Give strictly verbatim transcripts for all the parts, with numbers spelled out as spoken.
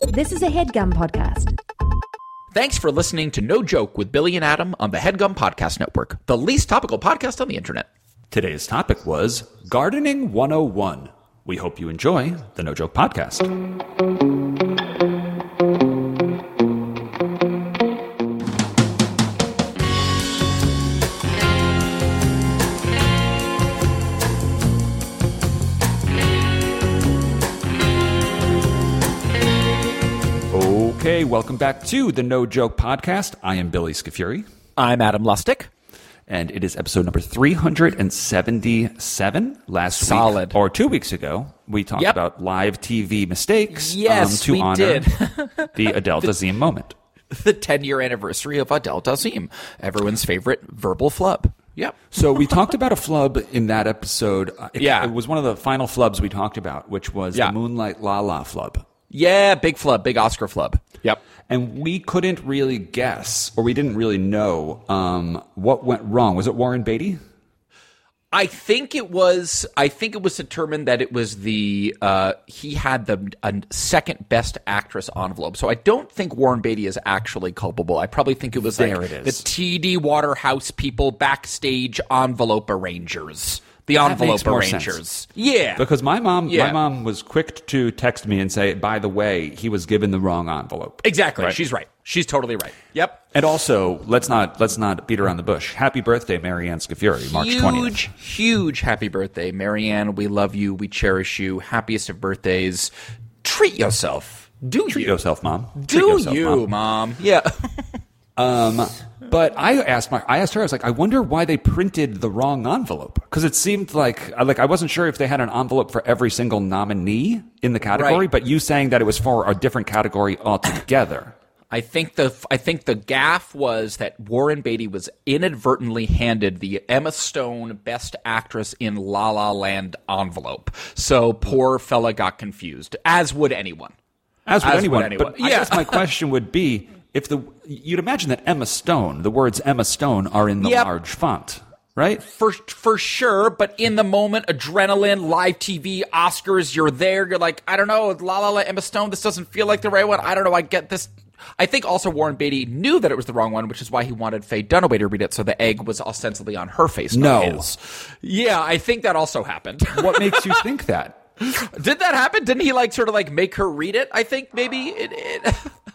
This is a HeadGum podcast. Thanks for listening to No Joke with Billy and Adam on the HeadGum Podcast Network, the least topical podcast on the internet. Today's topic was Gardening one oh one. We hope you enjoy the No Joke Podcast. Okay, welcome back to the No Joke Podcast. I am Billy Scafuri. I'm Adam Lustig. And it is episode number three hundred seventy-seven. Last Solid. week, or two weeks ago, we talked Yep. about live T V mistakes Yes, um, to we honor did. the Adele Dazeem moment. The ten-year anniversary of Adele Dazeem, everyone's favorite verbal flub. Yep. So we talked about a flub in that episode. Uh, It, Yeah. it was one of the final flubs we talked about, which was Yeah. the Moonlight La La flub. Yeah, big flub, big Oscar flub. Yep. And we couldn't really guess, or we didn't really know um, what went wrong. Was it Warren Beatty? I think it was. I think it was determined that it was the uh, he had the uh, second best actress envelope. So I don't think Warren Beatty is actually culpable. I probably think it was There like it the is. T D Waterhouse people backstage envelope arrangers. The That envelope makes more arrangers. sense. Yeah, Because my mom, Yeah. my mom was quick to text me and say, "By the way, he was given the wrong envelope." exactly. Right. She's right. She's totally right. Yep. And also, let's not let's not beat around the bush. Happy birthday, Marianne Scafuri, March twentieth. Huge, huge happy birthday, Marianne. We love you. We cherish you. Happiest of birthdays. Treat yourself. Do Treat you? yourself, mom. Treat Do yourself, you, Mom. mom? Yeah. Um, but I asked my, I asked her, I was like, I wonder why they printed the wrong envelope, because it seemed like, like I wasn't sure if they had an envelope for every single nominee in the category. Right. But you saying that it was for a different category altogether. I think the I think the gaffe was that Warren Beatty was inadvertently handed the Emma Stone Best Actress in La La Land envelope. So poor fella got confused, as would anyone. As would As would anyone. anyone. But I Yeah. guess my question would be, if the you'd imagine that Emma Stone, the words Emma Stone are in the Yep. large font, right? For for sure, but in the moment, adrenaline, live T V, Oscars, you're there. You're like, I don't know, La La La, Emma Stone. This doesn't feel like the right one. I don't know. I get this. I think also Warren Beatty knew that it was the wrong one, which is why he wanted Faye Dunaway to read it, so the egg was ostensibly on her face, not No. his. Yeah, I think that also happened. What makes you think that? Did that happen? Didn't he like sort of like make her read it? I think maybe it. it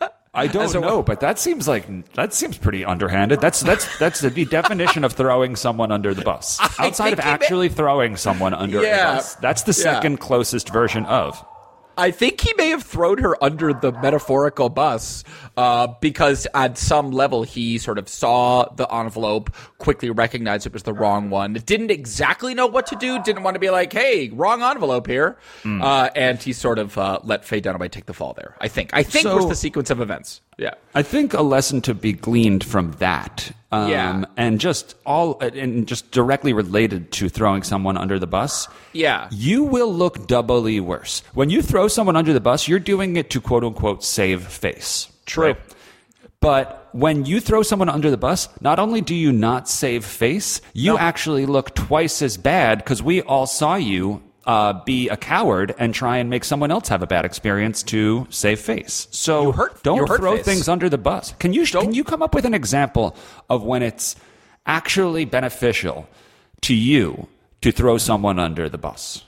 I don't As a- know, but that seems like that seems pretty underhanded. That's that's that's the definition of throwing someone under the bus. I Outside of think he may- actually throwing someone under Yeah. a bus, that's the Yeah. second closest version of. I think he may have thrown her under the metaphorical bus uh, because at some level he sort of saw the envelope, quickly recognized it was the wrong one, didn't exactly know what to do, didn't want to be like, hey, wrong envelope here. Mm. Uh, and he sort of uh, let Faye Dunaway take the fall there, I think. I think So- was the sequence of events. Yeah. I think a lesson to be gleaned from that, um, Yeah. and just all and just directly related to throwing someone under the bus. Yeah. You will look doubly worse when you throw someone under the bus. You're doing it to quote unquote save face. True. Right? But when you throw someone under the bus, not only do you not save face, you No. actually look twice as bad because we all saw you uh, be a coward and try and make someone else have a bad experience to save face. So You hurt- don't you hurt throw face. things under the bus. Can you Don't- can you come up with an example of when it's actually beneficial to you to throw someone under the bus?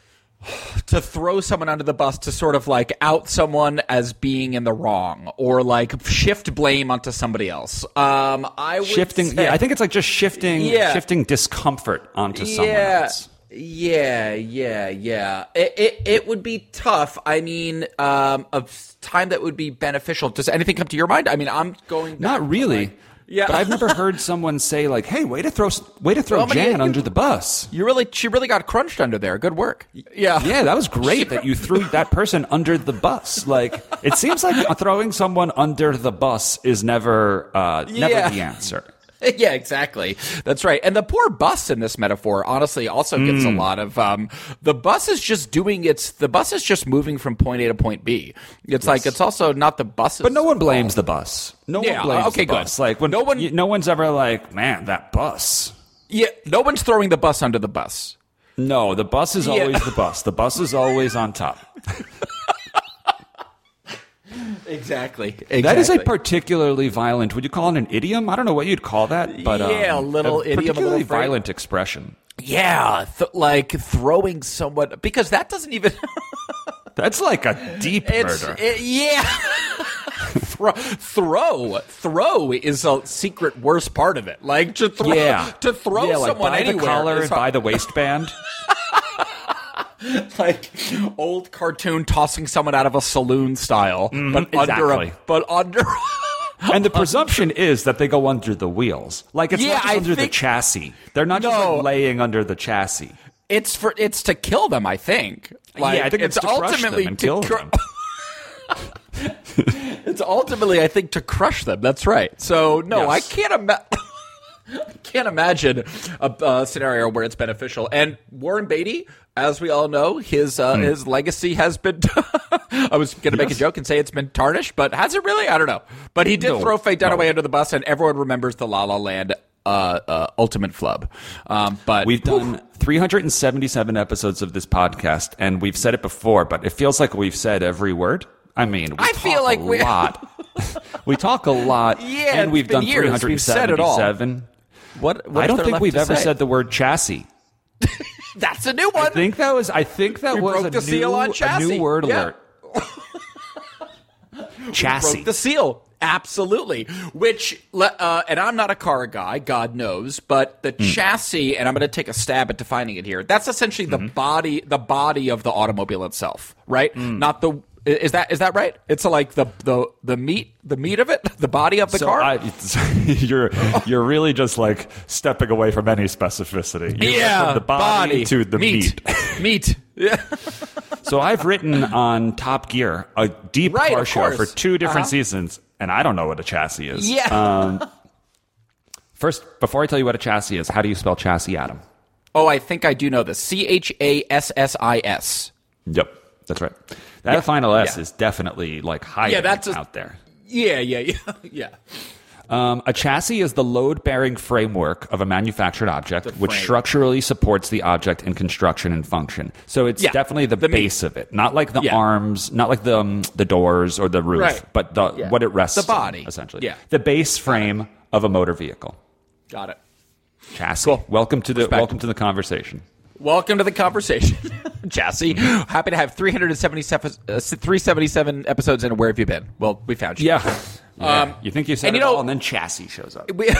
To throw someone under the bus, to sort of like out someone as being in the wrong, or like shift blame onto somebody else. Um, I would Shifting, say, yeah, I think it's like just shifting, Yeah. shifting discomfort onto someone yeah, else. Yeah, yeah, yeah. It, it it would be tough. I mean, um, of time that would be beneficial. Does anything come to your mind? I mean, I'm going back Not to, really. like- Yeah. But I've never heard someone say like, "Hey, way to throw, way to throw Well, I mean, Jan you- under the bus." You really, she really got crunched under there. Good work. Yeah, Yeah, that was great that you threw that person under the bus. Like, it seems like throwing someone under the bus is never, uh, Yeah. never the answer. Yeah, exactly. That's right. And the poor bus in this metaphor, honestly, also gets Mm. a lot of, um, the bus is just doing its, the bus is just moving from point A to point B. It's like, it's also not the bus's But no one blames the bus. No Yeah, one blames okay, the good. bus. Like when No one- you- no one's ever like, man, that bus. Yeah, no one's throwing the bus under the bus. No, the bus is Yeah. always the bus. The bus is always on top. Exactly. exactly. That is a particularly violent. Would you call it an idiom? I don't know what you'd call that, but yeah, um, a little a idiom, particularly a little phrase. violent expression. Yeah, th- like throwing someone because that doesn't even. That's like a deep it's, murder. It, yeah. throw, throw, throw is a secret worst part of it. Like to throw, yeah. to throw yeah, like someone by anywhere the collar is and hard. by the waistband. Like old cartoon tossing someone out of a saloon style, Mm, but exactly. under a, but under. And the presumption is that they go under the wheels. Like, it's Yeah, not just I under think- the chassis. They're not just No. like laying under the chassis. It's for it's to kill them. I think. Like, yeah, I think it's, to crush ultimately them and to kill cru- them. It's ultimately, I think, to crush them. That's right. So no, Yes. I can't imagine. Can't imagine a, a scenario where it's beneficial. And Warren Beatty, as we all know, his uh, Hmm. his legacy has been. I was going to make a Yes. joke and say it's been tarnished, but has it really? I don't know. But he did No, throw Faye Dunaway no. under the bus, and everyone remembers the La La Land uh, uh, ultimate flub. Um, but We've done three hundred seventy-seven episodes of this podcast, and we've said it before, but it feels like we've said every word. I mean, we I talk feel like a we- lot. We talk a lot, Yeah, and it's we've been done years. We've said it all. three hundred seventy-seven. what, what I is don't there think left we've to ever say? said the word chassis. That's a new one. I think that was. I think that We was broke a the new, seal on a chassis. new word Yeah. alert. Chassis. Broke the seal. Absolutely. Which, le- uh, and I'm not a car guy, God knows, but the Mm. chassis, and I'm going to take a stab at defining it here. That's essentially the Mm-hmm. body, the body of the automobile itself, right? Mm. Not the. Is that is that right? It's like the the the meat the meat of it, the body of the So car. I, you're you're really just like stepping away from any specificity. You went yeah, from the body, to the meat. meat. meat. Yeah. So I've written on Top Gear a deep Right, car of show course. for two different Uh-huh. seasons, and I don't know what a chassis is. Yeah. Um, first, before I tell you what a chassis is, how do you spell chassis, Adam? Oh, I think I do know this. C H A S S I S. Yep, that's right. That Yeah, final S yeah. is definitely like high Yeah, that's a- out there. Yeah, yeah, yeah, yeah. Um, a chassis is the load-bearing framework of a manufactured object, which frame. structurally supports the object in construction and function. So it's Yeah, definitely the, the meat. base of it, not like the Yeah. arms, not like the um, the doors or the roof, Right. but the Yeah. what it rests The body. on, essentially. Yeah. The base frame of a motor vehicle. Got it. Chassis. Cool. Welcome to the Respect. welcome to the conversation. Welcome to the conversation, Chassis. Happy to have three hundred seventy-seven, uh, three seventy-seven episodes in. Where have you been? Well, we found you. Yeah. Yeah. Um, you think you said and it you know- all, and then chassis shows up. We,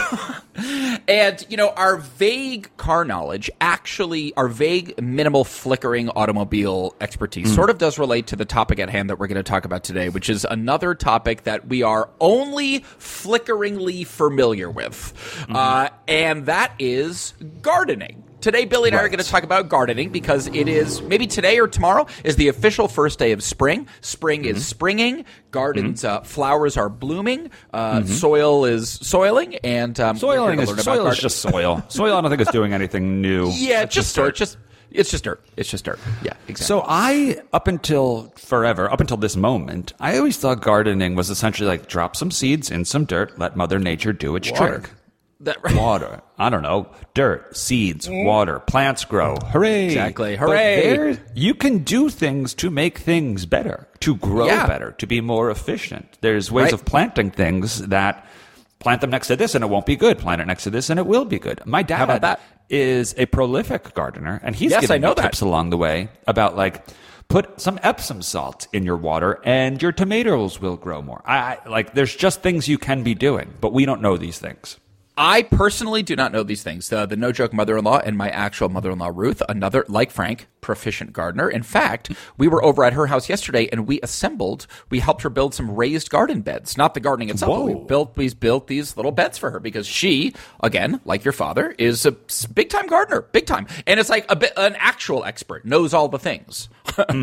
and, you know, our vague car knowledge, actually, our vague, minimal, flickering automobile expertise sort of does relate to the topic at hand that we're going to talk about today, which is another topic that we are only flickeringly familiar with. Uh, and that is gardening. Today, Billy and I are Right. going to talk about gardening because it is, maybe today or tomorrow, is the official first day of spring. Spring is springing. Gardens, uh, flowers are blooming. Uh, Soil is soiling. And um, we're Soiling gonna is learn about soil is gardening. just soil. Soil, I don't think is doing anything new. Yeah, It's just dirt. Just It's just dirt. It's just dirt. Yeah, exactly. So I, up until forever, up until this moment, I always thought gardening was essentially like drop some seeds in some dirt, let Mother Nature do its Water. trick. That, Water. I don't know. Dirt, seeds, water, plants grow. Hooray. Exactly. But Hooray. there- you can do things to make things better, to grow Yeah. better, to be more efficient. There's ways Right. of planting things that plant them next to this and it won't be good. Plant it next to this and it will be good. My dad about that? is a prolific gardener, and he's Yes, given I know me that. tips along the way about like put some Epsom salt in your water and your tomatoes will grow more. I, I like there's just things you can be doing, but we don't know these things. I personally do not know these things. The, the no joke mother-in-law and my actual mother-in-law Ruth, another like Frank, proficient gardener. In fact, we were over at her house yesterday and we assembled. We helped her build some raised garden beds. Not the gardening itself, but we Whoa. built we built these little beds for her because she, again, like your father, is a big time gardener, big time, and it's like a bit an actual expert, knows all the things.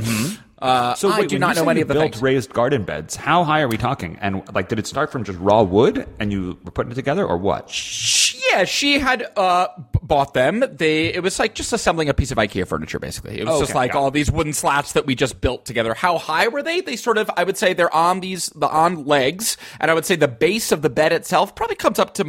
Uh, So I wait, do when not you know say any you of the built things. raised garden beds, how high are we talking? And like, did it start from just raw wood and you were putting it together, or what? Yeah, Yeah, she had uh, b- bought them. They it was like just assembling a piece of IKEA furniture, basically. It was Okay, just like got it. all these wooden slats that we just built together. How high were they? They sort of, I would say, they're on these the on legs, and I would say the base of the bed itself probably comes up to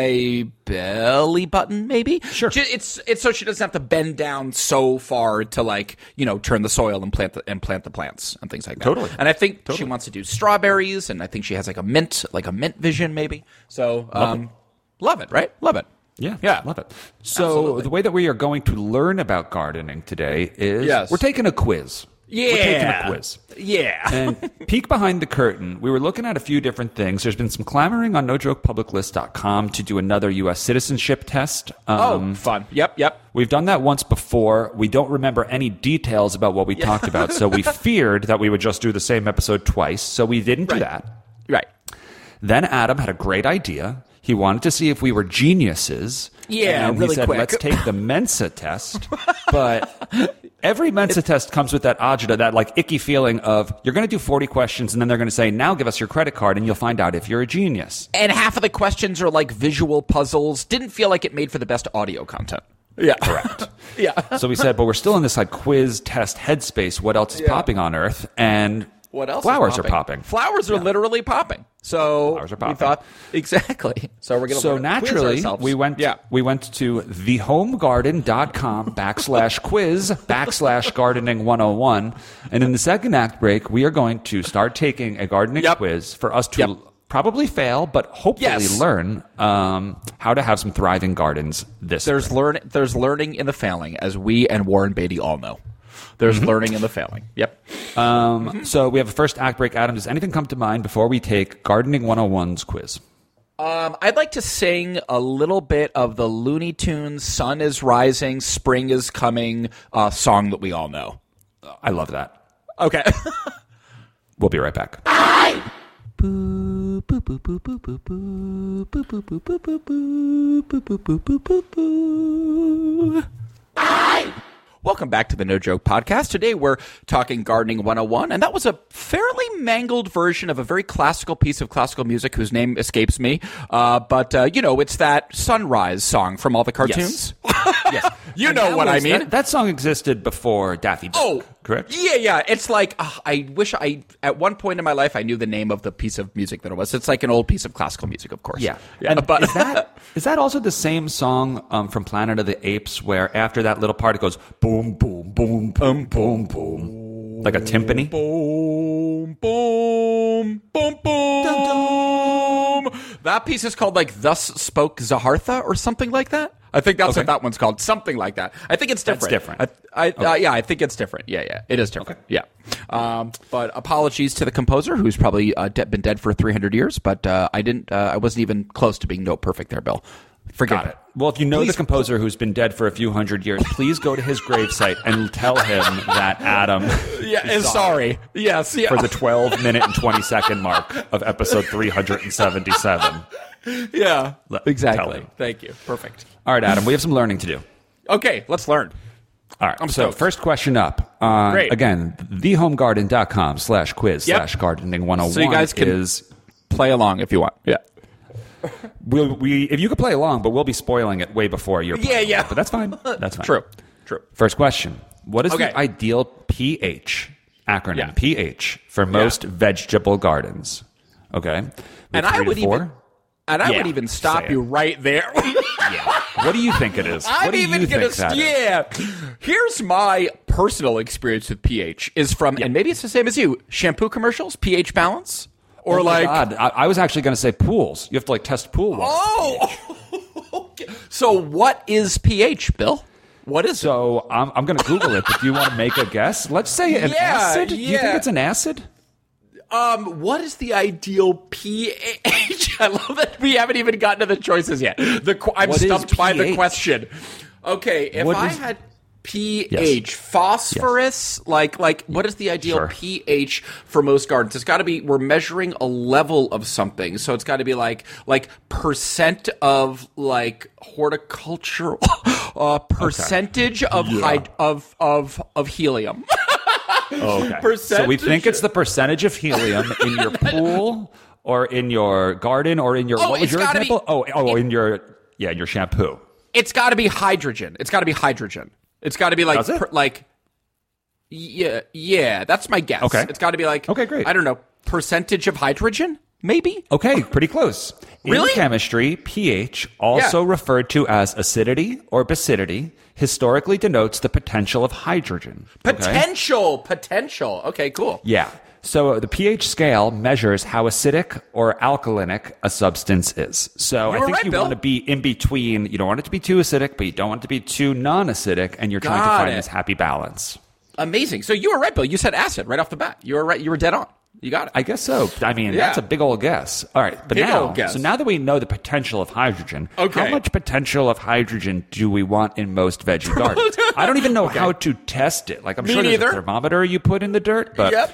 my belly button, maybe. Sure. She- It's it's so she doesn't have to bend down so far to like you know turn the soil and plant the, and plant the plants and things like that. Totally. And I think she wants to do strawberries, and I think she has like a mint like a mint vision, maybe. So um, it. love it, right? Love it. Yeah, Yeah. love it. So Absolutely. the way that we are going to learn about gardening today is Yes. we're taking a quiz. Yeah. We're taking a quiz. Yeah. And peek behind the curtain, we were looking at a few different things. There's been some clamoring on no joke public list dot com to do another U S citizenship test. Um, oh, fun. Yep, yep. We've done that once before. We don't remember any details about what we talked about, so we feared that we would just do the same episode twice, so we didn't do Right. that. Right. Then Adam had a great idea. He wanted to see if we were geniuses. Yeah, and really he said, quick. let's take the Mensa test. But every Mensa test comes with that agita, that like icky feeling of you're going to do forty questions and then they're going to say, now give us your credit card and you'll find out if you're a genius. And half of the questions are like visual puzzles. Didn't feel like it made for the best audio content. Yeah. Correct. Yeah. So we said, but we're still in this like quiz test headspace. What else is Yeah. popping on Earth? And What else? flowers is are popping. Flowers are literally popping. So Flowers are we popping. thought exactly. So we're gonna So learn to quiz naturally, ourselves. we went Yeah. we went to thehomegarden.com backslash quiz backslash gardening 101. And in the second act break, we are going to start taking a gardening Yep. quiz for us to Yep. probably fail, but hopefully Yes. learn um, how to have some thriving gardens this There's spring. learn. There's learning in the failing, as we and Warren Beatty all know. There's Mm-hmm. learning in the failing. Yep. Um, so we have a first act break. Adam, does anything come to mind before we take Gardening one oh one's quiz? Um, I'd like to sing a little bit of the Looney Tunes "Sun is Rising, Spring is Coming" uh, song that we all know. I love that. Okay. We'll be right back. Welcome back to the No Joke Podcast. Today we're talking Gardening one oh one, and that was a fairly mangled version of a very classical piece of classical music whose name escapes me. Uh, but, uh, you know, it's that Sunrise song from all the cartoons. Yes. You And know that what I was- mean. That, that song existed before Daffy Duck. Oh, correct? Yeah, yeah. It's like, uh, I wish I, at one point in my life, I knew the name of the piece of music that it was. It's like an old piece of classical music, of course. Yeah. yeah And but is that is that also the same song um, from Planet of the Apes where after that little part it goes boom, boom, boom, boom, boom, boom, like a timpani? boom, boom, boom, boom. That piece is called like "Thus Spoke Zahartha" or something like that. I think that's Okay. what that one's called. Something like that. I think it's That's different. different. I, I, uh, yeah, I think it's different. Yeah, yeah, it is different. Yeah. Um, but apologies to the composer, who's probably uh, de- been dead for three hundred years. But uh, I didn't. Uh, I wasn't even close to being note perfect there, Bill. Forget Got it. Well, if you know Please- the composer who's been dead for a few hundred years, please go to his gravesite and tell him that Adam Yeah, is sorry. Yes. Yeah. for the twelve minute and twenty second mark of episode three hundred seventy-seven. yeah. tell Exactly. him. Thank you. Perfect. All right, Adam, we have some learning to do. Okay, let's learn. All right. I'm so stoked. first question up. Uh, Great. Again, thehomegarden.com slash quiz Yep. slash gardening 101 So you guys can- is Play along if you want. Yeah. we'll, we if you could play along, but we'll be spoiling it way before you're Yeah, playing yeah. along. But that's fine. That's fine. True. True. First question. What is Okay. the ideal pH acronym Yeah. pH for most vegetable gardens? Okay. We And have I three to would four? even and I Yeah, would even stop say it. you right there. What do you think it is? I'm what do even you gonna think that is? yeah. Here's my personal experience with pH is from and maybe it's the same as you, shampoo commercials, pH balance? Or Oh my like God. I, I was actually going to say pools. You have to like test pool water. Oh okay. So what is pH, Bill? What is it? So I'm, I'm going to Google it, but do you want to make a guess? Let's say an Yeah, acid. Do you think yeah. it's an acid? Um, what is the ideal pH? I love that we haven't even gotten to the choices yet. The qu- I'm What is stumped by the pH? question. Okay, if What I is- had pH, Yes. phosphorus, like like what is the ideal Sure. pH for most gardens? It's got to be we're measuring a level of something, so it's got to be like like percent of like horticultural uh, percentage of hyd- of of of helium. Okay. Percentage. So we think it's the percentage of helium in your pool or in your garden or in your Oh, what was it's your gotta be- example? oh, oh, it- in your yeah, your shampoo. It's got to be hydrogen. It's got to be hydrogen. It's got to be like Does it? per, like yeah, yeah, that's my guess. Okay. It's got to be like Okay, great. I don't know, percentage of hydrogen, maybe? Okay, pretty close. Really? In chemistry, pH, also Yeah. referred to as acidity or basicity, historically denotes the potential of hydrogen. Okay? Potential, potential. Okay, cool. Yeah. So the pH scale measures how acidic or alkalinic a substance is. So You I were think right, you Bill. want to be in between. You don't want it to be too acidic, but you don't want it to be too non-acidic, and you're trying Got to find it. this happy balance. Amazing. So you were right, Bill. You said acid right off the bat. You were right. You were dead on. You got it. I guess so. I mean, Yeah. that's a big old guess. All right, but Big now, old guess. so now that we know the potential of hydrogen, Okay. how much potential of hydrogen do we want in most veggie gardens? I don't even know how to test it. Like, I'm Me sure there's neither. a thermometer you put in the dirt, but Yep.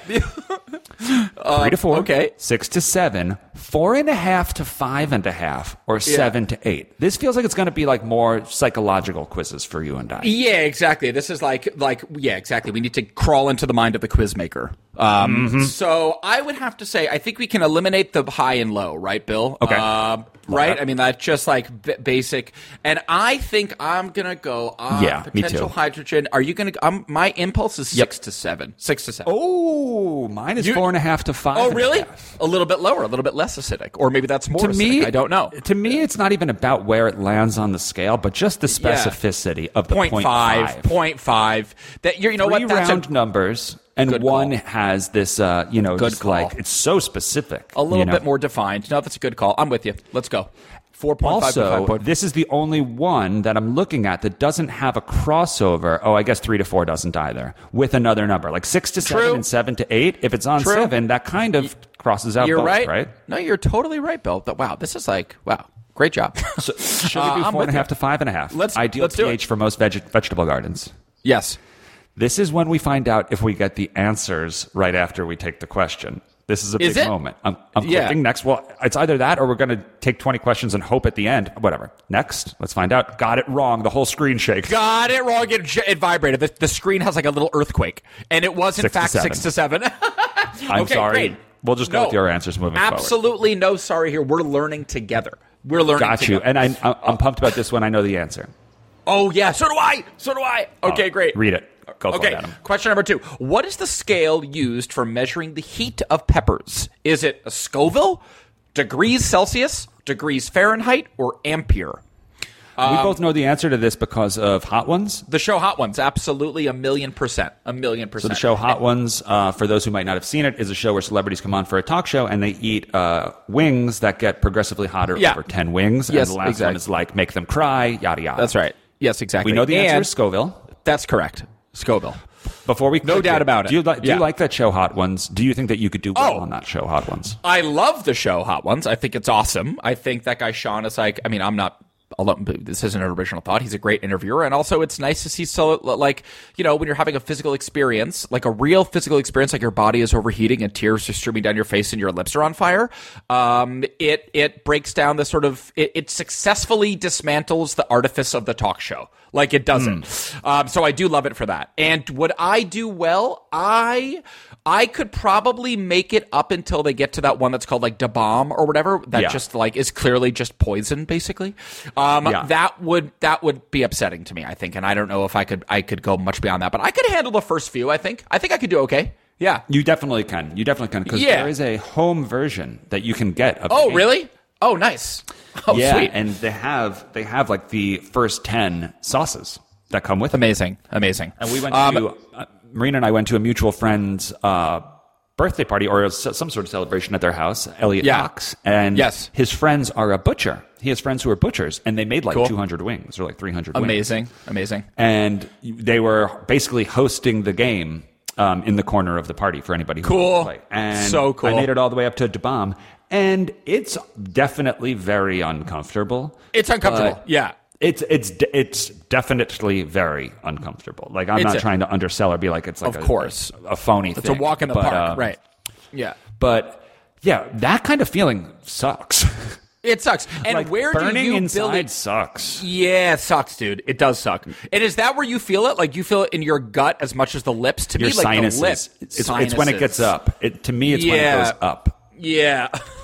three to four, okay. six to seven, four and a half to five and a half, or seven to eight. This feels like it's going to be like more psychological quizzes for you and I. Yeah, exactly. This is like, like, yeah, exactly. We need to crawl into the mind of the quiz maker. Um, Mm-hmm. So I would have to say, I think we can eliminate the high and low, right, Bill? Okay. Uh, right? that. I mean, that's just like b- basic. And I think I'm gonna go. Uh, Yeah, me potential too. hydrogen. Are you gonna? Um, my impulse is six to seven. Six to seven. Oh, mine is You- four and a half to five. Oh, and a really? half. A little bit lower, a little bit less acidic, or maybe that's more To acidic. me, I don't know. To me, it's not even about where it lands on the scale, but just the Yeah. specificity of the Point point five, five. point five. That you're, you know Three what? That's round a, numbers, and Good one call. has this, uh, you know, Good just call. like it's so specific. a little you know? bit more defined. No, that's a good call. I'm with you. Let's go. Four point five to five Also, point. this is the only one that I'm looking at that doesn't have a crossover. Oh, I guess three to four doesn't either with another number, like six to True. seven and seven to eight. If it's on True. seven, that kind of crosses out You're both, right. right? No, you're totally right, Bill. But wow, this is like wow, great job. So should Uh, we do I'm four and with a half you. to five and a half? Let's- Ideal let's do it. pH for most veg- vegetable gardens. Yes. This is when we find out if we get the answers right after we take the question. This is a Is big it? moment. I'm, I'm Yeah. clicking next. Well, it's either that or we're going to take twenty questions and hope at the end. Whatever. Next. Let's find out. Got it wrong. The whole screen shakes. Got it wrong. It, j- it vibrated. The, the screen has like a little earthquake, and it was in Six to fact seven. six to seven. I'm Okay, sorry. great. We'll just go No. with your answers moving forward. Absolutely no sorry here. We're learning together. We're learning. Got you. together. And I, I'm pumped about this one. I know the answer. Oh yeah, so do I. So do I. Okay, Oh, great. Read it. Go for Okay, it, Adam. question number two. What is the scale used for measuring the heat of peppers? Is it a Scoville, degrees Celsius, degrees Fahrenheit, or ampere? we both know the answer to this because of Hot Ones. The show Hot Ones, absolutely a million percent. A million So percent. the show Hot Ones, uh, for those who might not have seen it, is a show where celebrities come on for a talk show and they eat uh, wings that get progressively hotter Yeah. over ten wings. Yes, and the last exactly. one is like make them cry, yada yada. That's right. Yes, exactly. We know the answer And is Scoville. That's correct. Scoville. Before we No click doubt about it. Do you, li- do Yeah. you like that show Hot Ones? Do you think that you could do well Oh. on that show Hot Ones? I love the show Hot Ones. I think it's awesome. I think that guy Sean is like, I mean, I'm not, although this isn't an original thought, he's a great interviewer. And also it's nice to see, so like, you know, when you're having a physical experience, like a real physical experience, like your body is overheating and tears are streaming down your face and your lips are on fire. Um, it, it breaks down the sort of, it, it successfully dismantles the artifice of the talk show. Like it doesn't. Um, so I do love it for that. And would I do well? I I could probably make it up until they get to that one that's called like Da Bomb or whatever. That Yeah. just like is clearly just poison, basically. Um, Yeah. That would that would be upsetting to me, I think. And I don't know if I could I could go much beyond that, but I could handle the first few. I think. I think I could do okay. Yeah. You definitely can. You definitely can because Yeah. there is a home version that you can get of the Oh, game. really? Oh, nice. Oh, yeah, sweet. and they have they have like the first ten sauces that come with it. Amazing. Amazing. And we went Um, to uh, Marina and I went to a mutual friend's uh, birthday party or s- some sort of celebration at their house, Elliot Yeah. Cox, and Yes. his friends are a butcher. He has friends who are butchers, and they made like Cool. two hundred wings or like three hundred. Wings. Amazing. Amazing. And they were basically hosting the game um, in the corner of the party for anybody who Cool. wanted to play. And So cool. I made it all the way up to Da Bomb, and it's definitely very uncomfortable. It's uncomfortable. but Yeah. It's it's de- it's definitely very uncomfortable. Like I'm It's not a- trying to undersell or be like it's like Of a, course. a, a phony It's thing. a walk in the But, park. uh, Right. Yeah. But yeah, that kind of feeling sucks. It sucks. And like where burning do you inside build it? sucks. Yeah, it sucks, dude. It does suck. And is that where you feel it? Like you feel it in your gut as much as the lips? To Your me, like sinuses. the lip. It's, it's when it gets up. It, to me, it's when Yeah. it goes up. Yeah.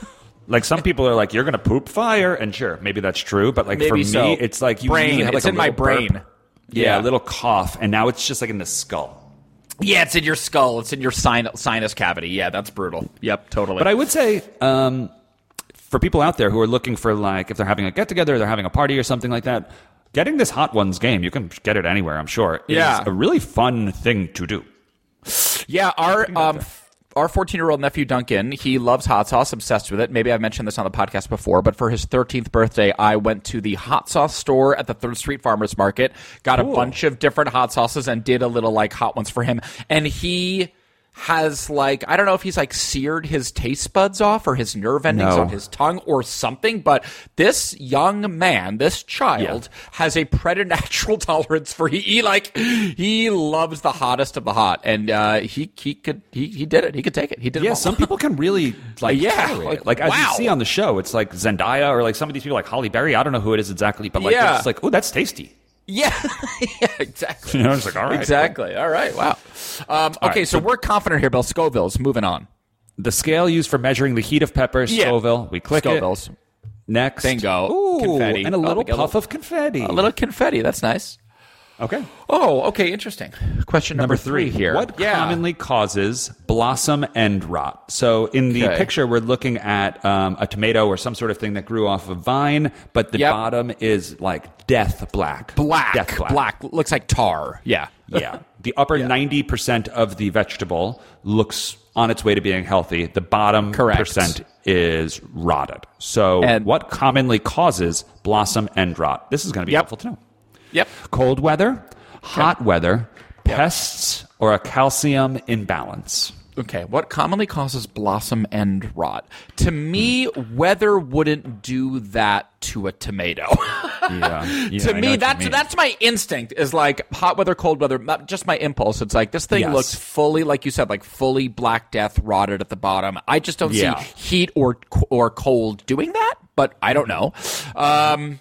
Like some people are like, you're going to poop fire, and sure, maybe that's true, but like Maybe for me, so. it's like you Brain. usually have like It's a in my little burp. brain. Yeah, Yeah. a little cough, and now it's just like in the skull. Yeah, it's in your skull. It's in your sin- sinus cavity. Yeah, that's brutal. Yep, totally. But I would say, um, for people out there who are looking for like, if they're having a get together, they're having a party or something like that, getting this Hot Ones game, you can get it anywhere, I'm sure, is Yeah. a really fun thing to do. Yeah, our um, our fourteen-year-old nephew Duncan, he loves hot sauce, obsessed with it. Maybe I've mentioned this on the podcast before, but for his thirteenth birthday, I went to the hot sauce store at the Third Street Farmers Market, got Cool. a bunch of different hot sauces, and did a little like hot ones for him. And he has like, I don't know if he's like seared his taste buds off or his nerve endings No. on his tongue or something, but this young man, this child, has a preternatural tolerance for he, he like he loves the hottest of the hot, and uh, he he could he he did it. He could take it. He did. Yeah, it all. some people can really like Yeah, tolerate like, it. Like as wow. you see on the show, it's like Zendaya or like some of these people like Holly Berry. I don't know who it is exactly, but like Yeah. it's like, oh, that's tasty. Yeah, yeah, exactly. You know, it's like, all right, exactly. All right, wow. Um, okay, right, so, so- we're confident here, Bill. Scoville's. Moving on. The scale used for measuring the heat of pepper, Yeah. Scoville. We click Scoville's. it. Next. Bingo. Ooh, Confetti. and a Oh, little we got a puff little- of confetti. A little confetti. That's nice. Okay. Oh, okay, interesting. Question number, three here. What yeah. commonly causes blossom end rot? So in the Okay. picture, we're looking at um, a tomato or some sort of thing that grew off a vine, but the Yep. bottom is like death black. black, Death black. black, looks like tar. Yeah. Yeah. The upper ninety percent of the vegetable looks on its way to being healthy. The bottom Correct. percent is rotted. So And- what commonly causes blossom end rot? This is going to be Yep. helpful to know. Yep. Cold weather, hot weather, pests, or a calcium imbalance. Okay, what commonly causes blossom end rot? To me, weather wouldn't do that to a tomato. Yeah. yeah to I know me, what you that's mean. that's my instinct. Is like hot weather, cold weather. Not just my impulse. It's like this thing Yes. looks fully, like you said, like fully Black Death, rotted at the bottom. I just don't Yeah. see heat or or cold doing that. But I don't know. Um,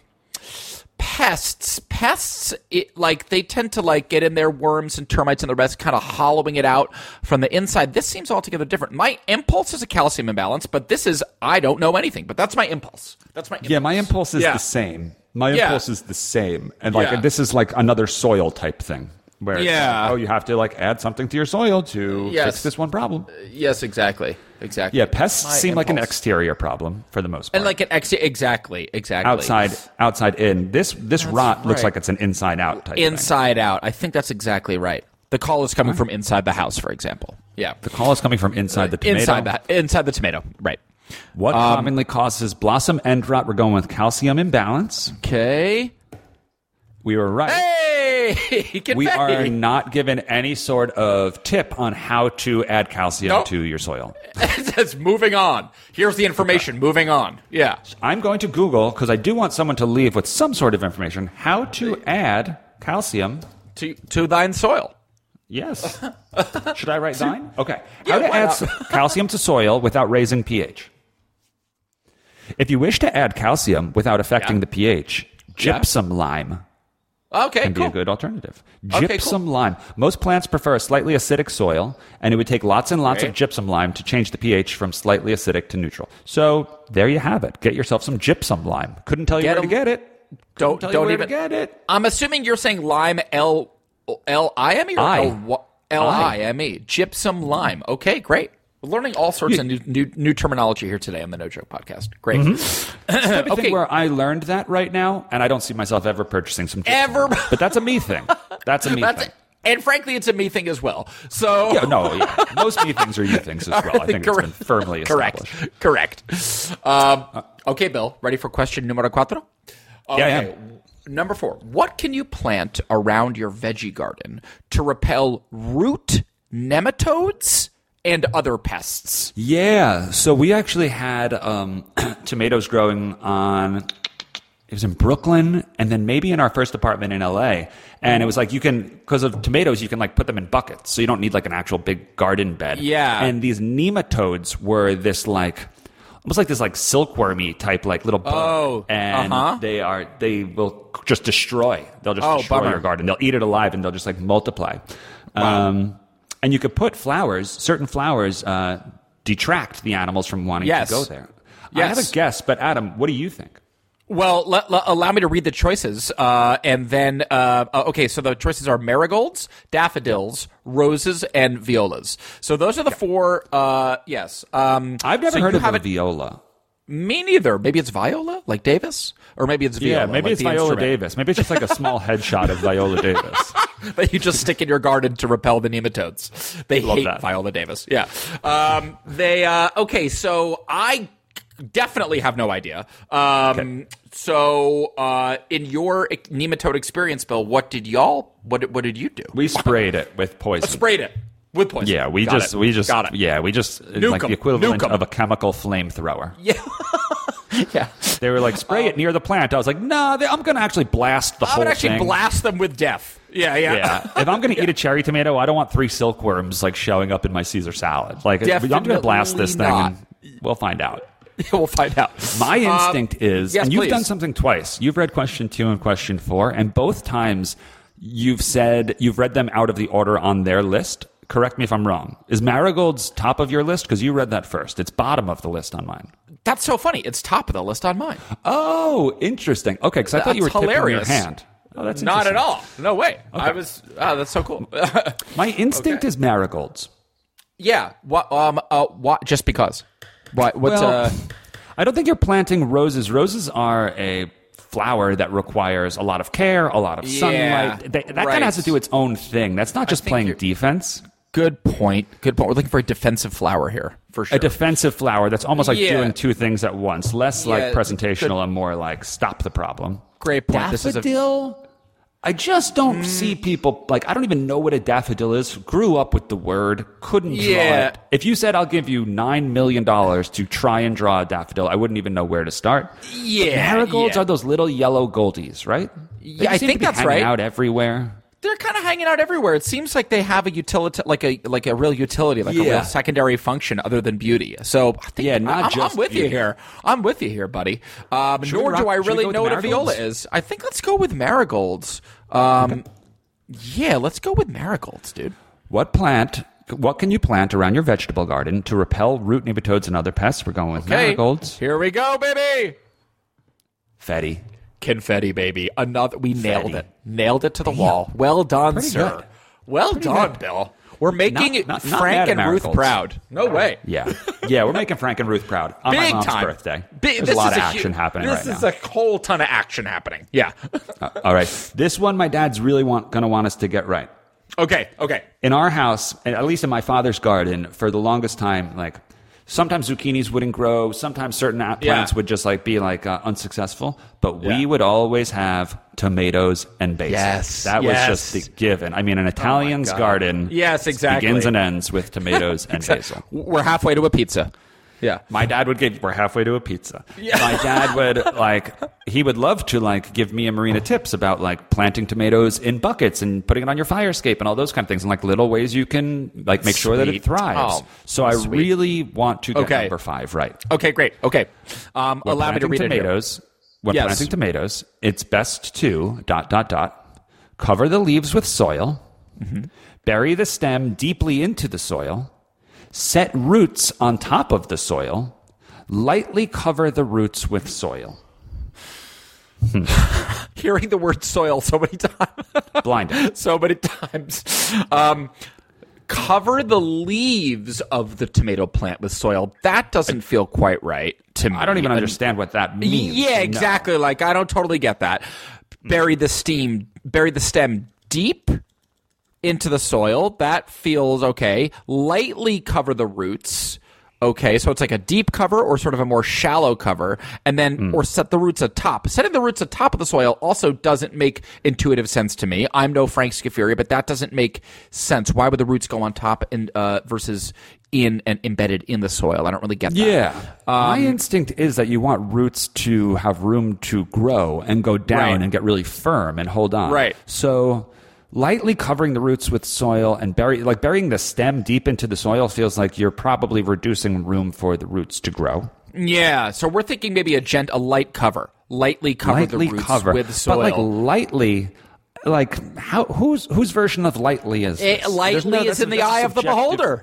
pests, pests, it, like they tend to like get in there, worms and termites and the rest, kind of hollowing it out from the inside. This seems altogether different. My impulse is a calcium imbalance, but this is I don't know anything. But that's my impulse. That's my impulse. Yeah, my impulse is Yeah. the same. My Yeah. impulse is the same. And like Yeah. this is like another soil type thing. Where it's Yeah. like, oh, you have to like add something to your soil to Yes. fix this one problem. Yes, exactly, exactly. Yeah, pests My seem like an impulse. exterior problem for the most part. And like an ex, exactly, exactly. outside, outside in. This this rot looks right. like it's an inside out type thing. inside out. I think that's exactly right. The call is coming from inside the house, for example. Yeah, The call is coming from inside the tomato. inside the inside the tomato. Right. What Um, commonly causes blossom end rot? We're going with calcium imbalance. Okay. We were right. Hey, confetti. We are not given any sort of tip on how to add calcium Nope. to your soil. It says moving on. Here's the information. Moving on. Yeah. I'm going to Google, because I do want someone to leave with some sort of information, how to add calcium. To to thine soil. Yes. Should I write thine? Okay. Yeah, How to why add not? s- calcium to soil without raising pH. If you wish to add calcium without affecting Yeah. the pH, Yeah. gypsum lime Okay. can cool. be a good alternative. Okay, Gypsum lime. Most plants prefer a slightly acidic soil, and it would take lots and lots Great. of gypsum lime to change the pH from slightly acidic to neutral. So there you have it. Get yourself some gypsum lime. Couldn't tell you Get where a- to get it. Don't Couldn't tell don't you where even to get it. I'm assuming you're saying lime L L I M E or I. L L I M E gypsum lime. Okay, great. We're learning all sorts of new, new new terminology here today on the No Joke Podcast. Great. Everything Okay. where I learned that right now, and I don't see myself ever purchasing some gypsum Ever. lime. But that's a me thing. That's a me That's thing. and frankly, it's a me thing as well. So Yeah, no, yeah. Most me things are you things as well. I think it's been firmly established. correct, correct. Um, okay, Bill, ready for question numero cuatro? Yeah, I Okay. Number four. What can you plant around your veggie garden to repel root nematodes and other pests? Yeah, so we actually had um, tomatoes growing on, it was in Brooklyn, and then maybe in our first apartment in L A. And it was like you can, because of tomatoes, you can like put them in buckets, so you don't need like an actual big garden bed. Yeah. And these nematodes were this like, almost like this like silkwormy type like little bug. Oh, and uh-huh. they are they will just destroy. They'll just Oh, destroy bummer. your garden. They'll eat it alive, and they'll just like multiply. Um, and you could put flowers, certain flowers uh, detract the animals from wanting Yes. to go there. I have Yes. a guess, but Adam, what do you think? Well, let, let- allow me to read the choices, uh, and then uh, uh, okay. So the choices are marigolds, daffodils, roses, and violas. So those are the four. Uh, yes, um, I've never so heard you of have a it- viola. Me neither. Maybe it's Viola, like Davis, or maybe it's Viola. Yeah, maybe like it's the Viola instrument Davis. Maybe it's just like a small headshot of Viola Davis. that you just stick in your garden to repel the nematodes. They Love hate that. Viola Davis. Yeah. Um, they uh, okay. So I definitely have no idea. Um, Okay. So uh, in your nematode experience, Bill, what did y'all? What what did you do? We sprayed it with poison. Sprayed it with poison. Yeah, we Got just it. we just got it. yeah, we just Nuke like 'em. the equivalent Nuke 'em. of a chemical flamethrower. Yeah. yeah. They were like, spray it near the plant. I was like, no, nah, I'm going to actually blast the I whole would actually thing. blast them with death. Yeah, yeah. Yeah. If I'm going to eat a cherry tomato, I don't want three silkworms like showing up in my Caesar salad. Like, I'm going to blast this thing Definitely and we'll find out. we'll find out. My instinct Um, is, yes, and you've please. done something twice. You've read question two and question four, and both times you've said you've read them out of the order on their list. Correct me if I'm wrong. Is Marigold's top of your list? Because you read that first. It's bottom of the list on mine. That's so funny. It's top of the list on mine. Oh, interesting. Okay, because I thought you were That's tipping your hilarious. hand. Oh, that's Not at interesting. all. No way. I was. Oh, that's so cool. My instinct Okay. is marigolds. yeah. What? Um. Uh. What? Just because. What? What's? Well, uh. I don't think you're planting roses. Roses are a flower that requires a lot of care, a lot of Yeah, sunlight. They, that kind right. of has to do its own thing. That's not just think playing you're- defense. Good point. Good point. We're looking for a defensive flower here for sure. A defensive flower that's almost like Yeah. doing two things at once. Less Yeah, like presentational and more like stop the problem. Great point. This is a- Daffodil? I just don't see people like I don't even know what a daffodil is. Grew up with the word, couldn't draw Yeah. it. If you said I'll give you nine million dollars to try and draw a daffodil, I wouldn't even know where to start. Yeah, Marigolds yeah. are those little yellow goldies, right? They Yeah, I seem think to be that's hanging right. out everywhere. They're kind of hanging out everywhere. It seems like they have a utility, like a like a real utility, like a Yeah. real secondary function other than beauty. So I think Yeah, not I'm, just I'm with beauty. you here. I'm with you here, buddy. Um, Should we nor do rock- I should we really go with know what a viola marigolds? is. I think let's go with marigolds. Um, yeah, let's go with marigolds, dude. What plant? What can you plant around your vegetable garden to repel root nematodes and other pests? We're going with Okay, marigolds. here we go, baby. Fetty. Confetti, baby. Another. We nailed Confetti. it. Nailed it to the wall. Well done, Pretty sir. good. Well Pretty done, good. Bill. We're making Not- not- not Frank mad at and Ruth marigolds. proud. No way. Yeah, yeah, we're making Frank and Ruth proud on my Big mom's time. birthday. Big, There's this a lot is of hu- action happening This right is now. a whole ton of action happening. Yeah. Uh, all right, this one my dad's really want, gonna want us to get right. okay. Okay. In our house, and at least in my father's garden, for the longest time, like sometimes zucchinis wouldn't grow, sometimes certain a- plants Yeah. would just like be like uh, unsuccessful, but we Yeah. would always have tomatoes and basil. Yes, that was yes. just the given. I mean, an Italian's God. garden, Yes, exactly. begins and ends with tomatoes and basil. We're halfway to a pizza. Yeah. My dad would give. We're halfway to a pizza. Yeah. My dad would like. He would love to like give me and Marina tips about like planting tomatoes in buckets and putting it on your fire escape and all those kind of things and like little ways you can like make sure that it Sweet. thrives. Oh, so I sweet. really want to get Okay. number five right. Okay. Great. Okay. Um, When allow me to planting read it here. tomatoes. When Yes. planting tomatoes, it's best to dot dot dot cover the leaves with soil, Mm-hmm. bury the stem deeply into the soil, set roots on top of the soil, lightly cover the roots with soil. Hearing the word soil so many times. Blinding. so many times. Um, cover the leaves of the tomato plant with soil. That doesn't feel quite right to me. I don't even And- understand what that means. Yeah, No. exactly. Like I don't totally get that. Bury the steam, bury the stem deep into the soil. That feels okay. Lightly cover the roots. Okay, so it's like a deep cover or sort of a more shallow cover, and then or set the roots atop. Setting the roots atop of the soil also doesn't make intuitive sense to me. I'm no Frank Scafuri, but that doesn't make sense. Why would the roots go on top and uh, versus in and embedded in the soil? I don't really get that. Yeah. My Um, instinct is that you want roots to have room to grow and go down Right. and get really firm and hold on. Right. So lightly covering the roots with soil and bury like burying the stem deep into the soil feels like you're probably reducing room for the roots to grow. Yeah, so we're thinking maybe a gent, a light cover, lightly cover lightly the roots cover with soil. But like lightly like how whose whose version of lightly is Eh, this? lightly There's no- is that's- in the that's eye of the subjective. beholder.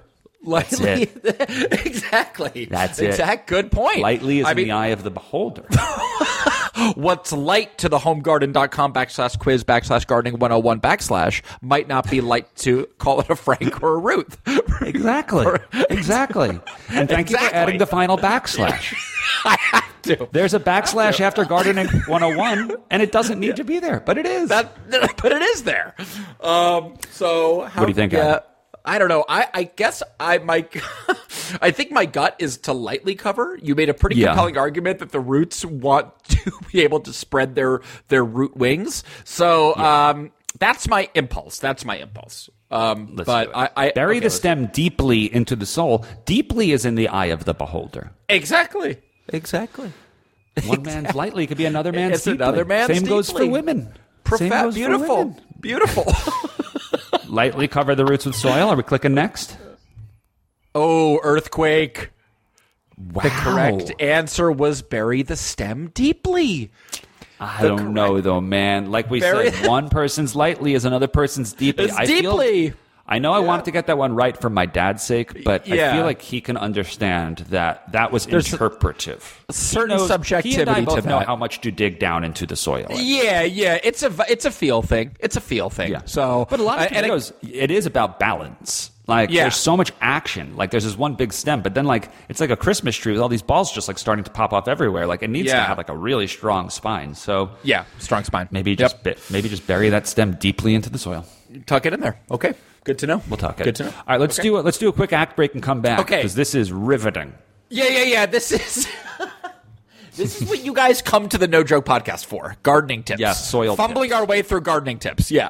Lightly, exactly. That's it. Exact. Good point. Lightly is I in mean, the eye of the beholder. what's light to the homegarden.com backslash quiz backslash gardening 101 backslash might not be light to call it a Frank or a Ruth. Exactly. Exactly. And thank you for Exactly. adding the final backslash. I have to. There's a backslash after Gardening one oh one, and it doesn't need to be there, but it is. That, but it is there. Um, so how, What do you think, Yeah, Adam? I don't know. I, I guess I my I think my gut is to lightly cover. You made a pretty Yeah. compelling argument that the roots want to be able to spread their their root wings. So um, that's my impulse. That's my impulse. Um, Let's but do it. I, I Bury okay, the let's- stem deeply into the soul. Deeply is in the eye of the beholder. Exactly. Exactly. One man's lightly could be another man's It's deeply. another man's Same goes for deeply. women. Profa- Same goes for beautiful. women. Beautiful. Lightly cover the roots with soil. Are we clicking next? Oh, earthquake. Wow. The correct answer was bury the stem deeply. I The don't know though, man. Like we Very- said, one person's lightly is another person's deeply. It's I feel- deeply. I know I wanted to get that one right for my dad's sake, but Yeah. I feel like he can understand that that was There's a- interpretive. certain He knows- subjectivity he and I to both know that. how much to dig down into the soil. Yeah, yeah. It's a it's a feel thing. It's a feel thing. Yeah. So, but a lot of uh, and it- tomatoes, it is about balance. Like, Yeah. there's so much action. Like, there's this one big stem, but then, like, it's like a Christmas tree with all these balls just, like, starting to pop off everywhere. Like, it needs to Yeah. have, like, a really strong spine. So, yeah, strong spine. maybe Yep. just bit, maybe just bury that stem deeply into the soil. tuck it in there. Okay, good to know. We'll talk it. Good to know. All right, let's Okay. do a, let's do a quick act break and come back. Okay. Because this is riveting. Yeah, yeah, yeah. This is this is what you guys come to the No Joke podcast for: gardening tips. Yeah, soil fumbling our way through gardening tips. Yeah,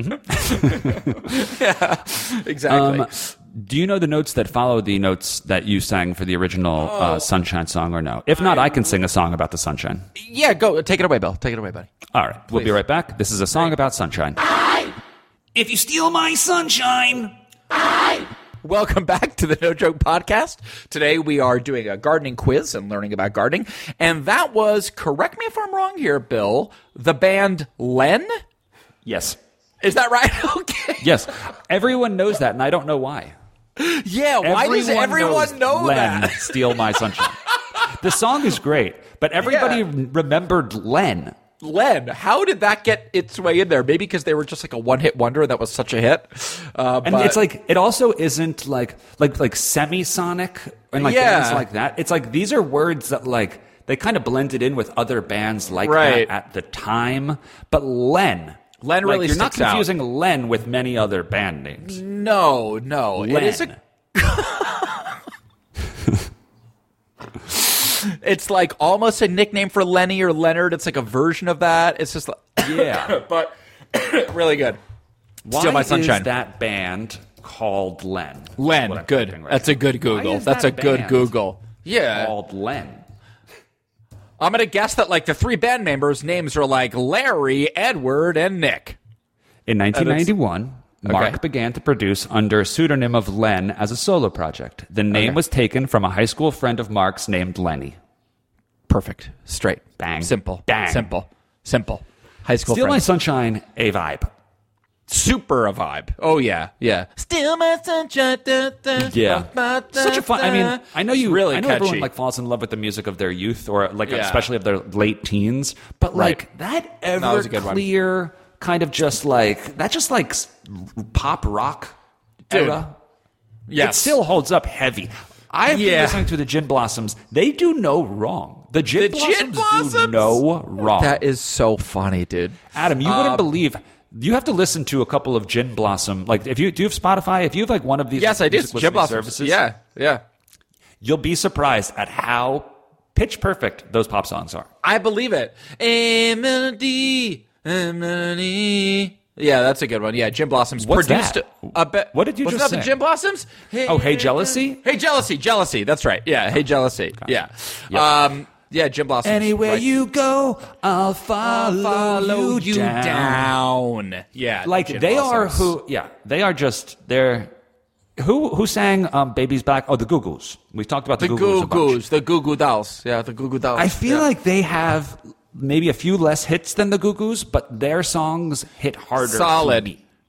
yeah, exactly. Um, do you know the notes that follow the notes that you sang for the original Oh. uh, Sunshine song or no? If not, I can sing a song about the sunshine. yeah, go take it away, Bill. Take it away, buddy. All right, we'll be Please. right back. This is a song about sunshine. If you steal my sunshine. Welcome back to the No Joke Podcast. Today we are doing a gardening quiz and learning about gardening. And that was, correct me if I'm wrong here, Bill, the band Len? Yes. Is that right? Okay. Yes. Everyone knows that, and I don't know why. Yeah, why does everyone knows know Len, that? Steal My Sunshine. The song is great, but everybody Yeah. remembered Len. Len, how did that get its way in there? Maybe because they were just like a one-hit wonder that was such a hit. Uh, And but- it's like it also isn't like like like semisonic and like Yeah. bands like that. It's like these are words that like they kind of blended in with other bands like Right. that at the time. But Len, Len like, really you're not sticks out. confusing Len with many other band names. no, no. It is a Len. It's like almost a nickname for Lenny or Leonard. It's like a version of that. It's just like, Yeah. but really good. Why Steal My Sunshine. is that band called Len? Len, What I'm good. typing right That's now. a good Why Google. is That's a that good band Google. Yeah. Called Len. I'm going to guess that like the three band members' names are like Larry, Edward, and Nick. In nineteen ninety-one, Mark Okay. began to produce under a pseudonym of Len as a solo project. The name Okay. was taken from a high school friend of Mark's named Lenny. Perfect. Straight. Bang. Simple. Bang. Simple. Simple. High school Steal My friends. Sunshine, a vibe. Super a vibe. Oh, yeah. Yeah. Steal my sunshine. Da, da, Yeah. da, da, Such a fun. I mean, da. I know you. It's really I know catchy. everyone like falls in love with the music of their youth, or like Yeah. especially of their late teens. But like Right. that that ever was a good one. clear kind of just like that, just like s- pop rock Dude. era. Yes. It still holds up heavy. I've Yeah. been listening to the Gin Blossoms. They do no wrong. The Gin, The Blossoms, Gin do Blossoms? no wrong. That is so funny, dude. Adam, you wouldn't Um, believe. You have to listen to a couple of Gin Blossom. Like, if you do you have Spotify, if you have like one of these, Yes, I do. music Gym listening Blossoms. services, Yeah. Yeah. you'll be surprised at how pitch perfect those pop songs are. I believe it. A melody, a melody. Yeah, that's a good one. Yeah, Gym Blossoms What's produced that? a bit. What did you Wasn't just that the say? Gym Blossoms? Hey, Oh, Hey Jealousy? Hey Jealousy, Jealousy. That's right. Yeah, Hey Jealousy. Yeah. Um. Yeah, Gym Blossoms. Anywhere right. you go, I'll follow, follow you, you down. down. Yeah, Like Gym they are Blossoms. who? Yeah, they are just they're. Who who sang um, "Baby's Back"? Oh, the Goo Goos. We've talked about the, The Goo Goos. Goo a bunch. Goos, the Goo Goo Dolls. Yeah, the Goo Goo Dolls. I feel Yeah. like they have maybe a few less hits than the Goo Goos, but their songs hit harder. solid. to me.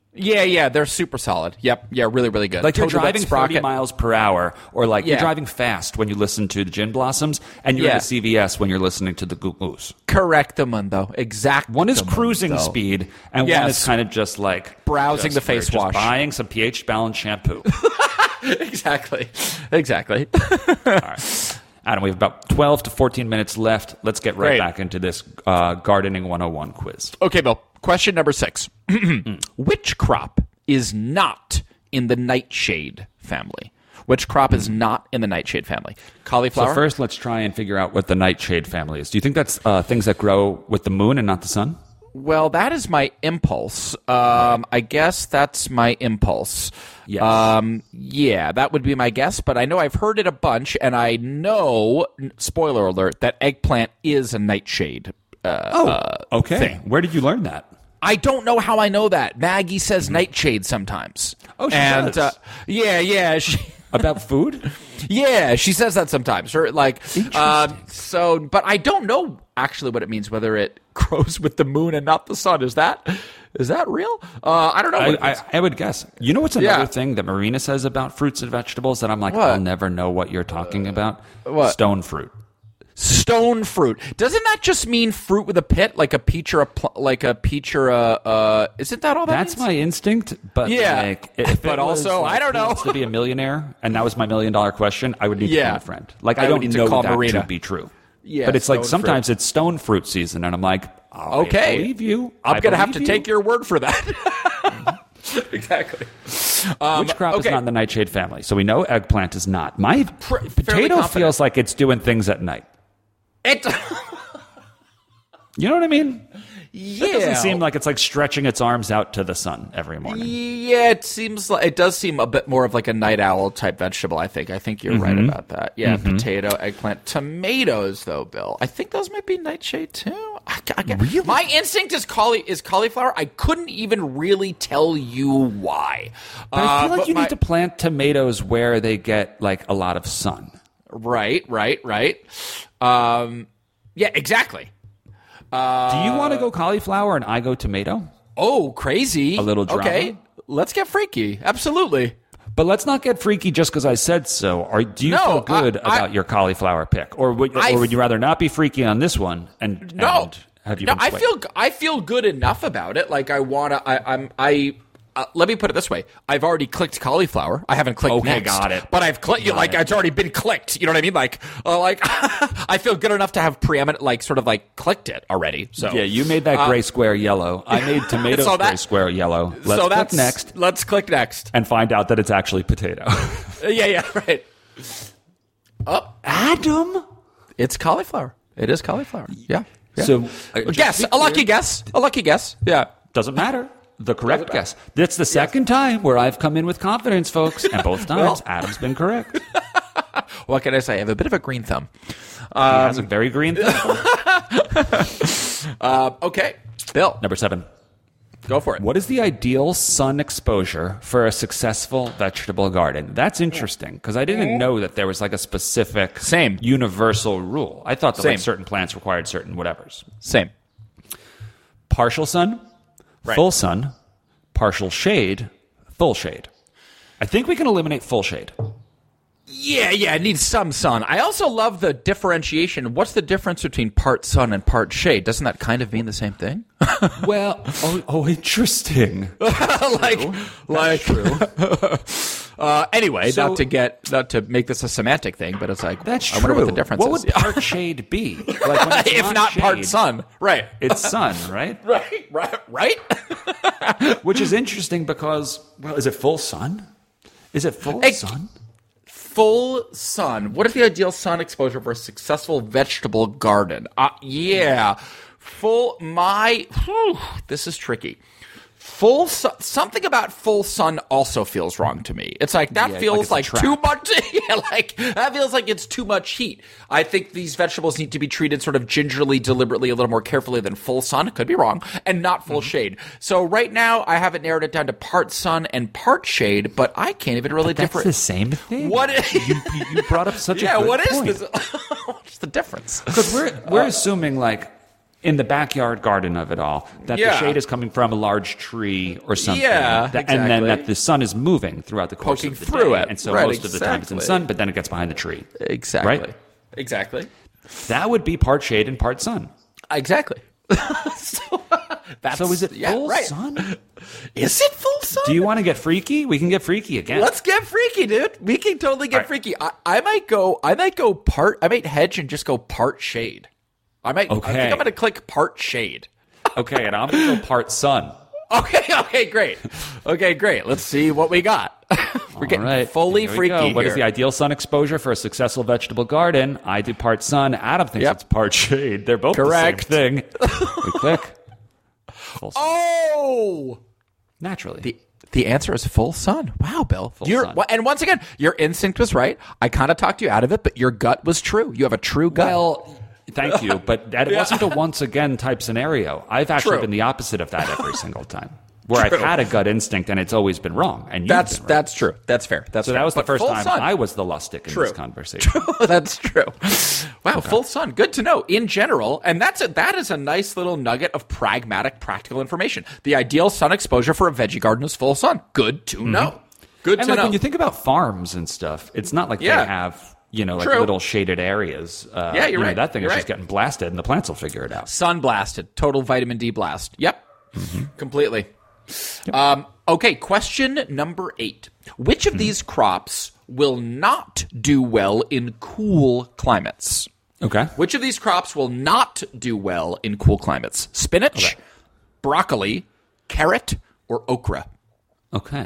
Yeah, yeah, they're super solid. Yep, yeah, really, really good. Like you're Told you about driving Sprocket. thirty miles per hour, or like Yeah. you're driving fast when you listen to the Gin Blossoms, and you're Yeah. in the C V S when you're listening to the Goo Goos. Correctamundo. Exact. One is cruising speed, and one Yes. is kind of just like Browsing just- the face we're just wash. buying some pH balanced shampoo. Exactly. Exactly. All right. Adam, we have about twelve to fourteen minutes left. Let's get right Great. back into this uh, Gardening one oh one quiz. Okay, Bill. Question number six. Which crop is not in the nightshade family? Which crop is not in the nightshade family? Cauliflower? So first, let's try and figure out what the nightshade family is. Do you think that's uh, things that grow with the moon and not the sun? Well, that is my impulse. Um, I guess that's my impulse. Yes. Um, yeah, that would be my guess, but I know I've heard it a bunch, and I know, spoiler alert, that eggplant is a nightshade. Uh, Oh, uh, okay. thing. Where did you learn that? I don't know how I know that. Maggie says nightshade sometimes. Oh, she and, does? Uh, yeah, yeah. She, About food? yeah, she says that sometimes. Her like, um, so, but I don't know actually what it means. Whether it grows with the moon and not the sun. Is that is that real? Uh, I don't know. What it I, I, means. I would guess. You know what's another Yeah. thing that Marina says about fruits and vegetables that I'm like, What? I'll never know what you're talking about? what? Stone fruit. Stone fruit. Doesn't that just mean fruit with a pit, like a peach or a pl- like a peach or a? Uh, isn't that all that That's means? my instinct, but Yeah. like, if But it was, also, like, I don't who know. wants to be a millionaire, and that was my million dollar question, I would need to Yeah. call a friend. Like I I, would don't need to know call that Marina. to be true. Yeah, but it's like stone sometimes it's stone fruit season, and I'm like, oh, Okay. I believe you. I'm I gonna have to believe take you. your word for that. Exactly. Um, Which crop okay. is not in the nightshade family? So we know eggplant is not. My fairly potato confident. feels like it's doing things at night. It. You know what I mean? Yeah. It doesn't seem like it's like stretching its arms out to the sun every morning. Yeah, it seems like it does seem a bit more of like a night owl type vegetable. I think. I think you're right about that. Yeah, potato, eggplant, tomatoes, though, Bill. I think those might be nightshade too. I, I, really? My instinct is cauli- is cauliflower. I couldn't even really tell you why. But I feel Uh, like you my- need to plant tomatoes where they get like a lot of sun. Right, right, right. Um, yeah, exactly. Do you want to go cauliflower and I go tomato? Oh, crazy! A little drama? Okay, let's get freaky. Absolutely. But let's not get freaky just because I said so. Or do you No, feel good I- I- about your cauliflower pick, or would, I or would you rather not be freaky on this one? And No, and have you? no. been I swayed? feel I feel good enough about it. Like I wanna. I, I'm. I. Uh, let me put it this way: I've already clicked cauliflower. I haven't clicked Okay, next, got it. but I've clicked. Got Like it. it's already been clicked. You know what I mean? Like, uh, like I feel good enough to have preeminent, like, sort of like clicked it already. So Yeah, you made that gray square yellow. I made tomatoes So that- gray square yellow. Let's so click that's next Let's click next. and find out that it's actually potato. Uh, yeah, yeah, right. Oh, Adam. it's cauliflower. It is cauliflower. Yeah. yeah. So uh, just guess to be a lucky clear, guess. A lucky guess. Yeah. Doesn't matter. The correct guess. That's the second time where I've come in with confidence, folks, and both times Well- Adam's been correct. What can I say? I have a bit of a green thumb. he has a very green thumb. Uh, okay, Bill, Number seven. go for it. What is the ideal sun exposure for a successful vegetable garden? That's interesting because I didn't know that there was like a specific Same. universal rule. I thought that Same. like certain plants required certain whatevers. Same. Partial sun, Right. full sun, partial shade, full shade. I think we can eliminate full shade. Yeah, yeah, it needs some sun. I also love the differentiation. What's the difference between part sun and part shade? Doesn't that kind of mean the same thing? Well, oh, oh interesting. like, like, uh, anyway, So- not to get, not to make this a semantic thing, but it's like, That's I true. wonder what the difference What is. would part shade be? Like when it's if not part shade, sun, right? it's sun, right? Right, right, right. Which is interesting because, well, is it full sun? Is it full Hey, sun? Full sun. What is the ideal sun exposure for a successful vegetable garden? Uh, yeah. Full, my, whew, this is tricky. Full sun, something about full sun also feels wrong to me. It's like, that Yeah, like feels it's a like, trap. too much. Yeah, like, that feels like it's too much heat. I think these vegetables need to be treated sort of gingerly, deliberately, a little more carefully than full sun. Could be wrong. And not full Mm-hmm. shade. So right now, I haven't narrowed it down to part sun and part shade, but I can't even really That's different. the same thing. What? you, you brought up such Yeah, a good what is point. this? What's the difference? Because we're we're assuming like in the backyard garden of it all, that Yeah. the shade is coming from a large tree or something. Yeah, that, and then exactly. that the sun is moving throughout the course Poking of the through day. it. And so Right, most of the time it's in exactly. sun, but then it gets behind the tree. Exactly. Right? Exactly. That would be part shade and part sun. Exactly. so, that's, So is it yeah, full right. sun? Is it full sun? Do you want to get freaky? We can get freaky again. Let's get freaky, dude. We can totally get All right. freaky. I, I might go. I might go part. I might hedge and just go part shade. I might. I Okay. think I'm going to click part shade. Okay, and I'm going to go part sun. Okay. Okay. Great. Okay. Great. Let's see what we got. We're getting All right, fully here we freaky go. here. What is the ideal sun exposure for a successful vegetable garden? I do part sun. Adam thinks Yep. it's part shade. They're both Correct. the same thing. We click. Full sun. Oh. Naturally. The the answer is full sun. Wow, Bill. Full You're, sun. well, and once again, your instinct was right. I kind of talked you out of it, but your gut was true. You have a true gut. Well, thank you, but that wasn't a once again type scenario. I've actually True. been the opposite of that every single time, where True. I've had a gut instinct and it's always been wrong. And you've that's been right. that's true. That's fair. That's So fair. that was the But first full time sun. I was the lustic in True. this conversation. That's true. Wow, full sun. Good to know in general. And that's a, that is a nice little nugget of pragmatic, practical information. The ideal sun exposure for a veggie garden is full sun. Good to know. Good And to like know. when you think about farms and stuff, it's not like Yeah. they have, you know, like True. little shaded areas. Uh, Yeah, you're you know, right. That thing You're is right. just getting blasted, and the plants will figure it out. Sun blasted. Total vitamin D blast. Yep. Mm-hmm. Completely. Um, okay, question number eight. Which Mm-hmm. of these crops will not do well in cool climates? Okay. Which of these crops will not do well in cool climates? Spinach, broccoli, carrot, or okra? Okay.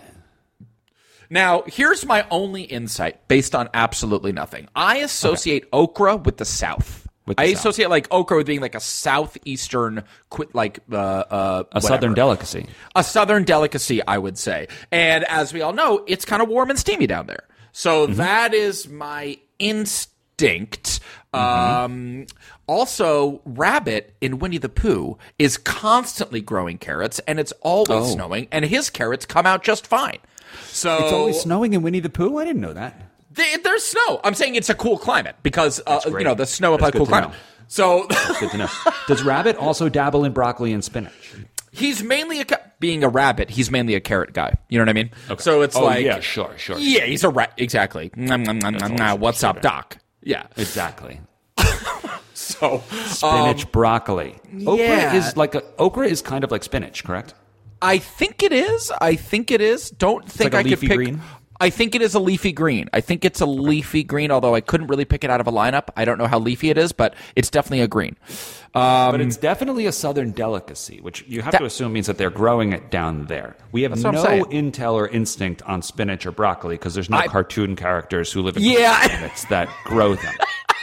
Now, here's my only insight based on absolutely nothing. I associate okra with the South. With the I South. associate like okra with being like a southeastern, qui- like uh, uh, A southern whatever. delicacy. a southern delicacy, I would say. And as we all know, it's kind of warm and steamy down there. So Mm-hmm. that is my instinct. Um, also, Rabbit in Winnie the Pooh is constantly growing carrots, and it's always Oh. snowing, and his carrots come out just fine. So It's always snowing in Winnie the Pooh? I didn't know that. they- there's snow. I'm saying it's a cool climate because uh, great. you know the snow That's applies good cool to climate. know. So Good to know. Does Rabbit also dabble in broccoli and spinach? he's mainly a ca- being a rabbit. He's mainly a carrot guy. You know what I mean? So it's Oh, like yeah, sure, sure. Yeah, he's a rat. Exactly. Nom, nom, nom, nom, all nom. she What's up, said. Doc? Yeah. Exactly. So Spinach, broccoli. Okra yeah. is like a okra is kind of like spinach, correct? I think it is. I think it is. Don't think like a I could leafy pick. green? I think it is a leafy green. I think it's a leafy green, although I couldn't really pick it out of a lineup. I don't know how leafy it is, but it's definitely a green. but it's definitely a southern delicacy, which you have That- to assume means that they're growing it down there. We have what I'm no saying. intel or instinct on spinach or broccoli because there's no I- cartoon characters who live in Yeah. climates that grow them.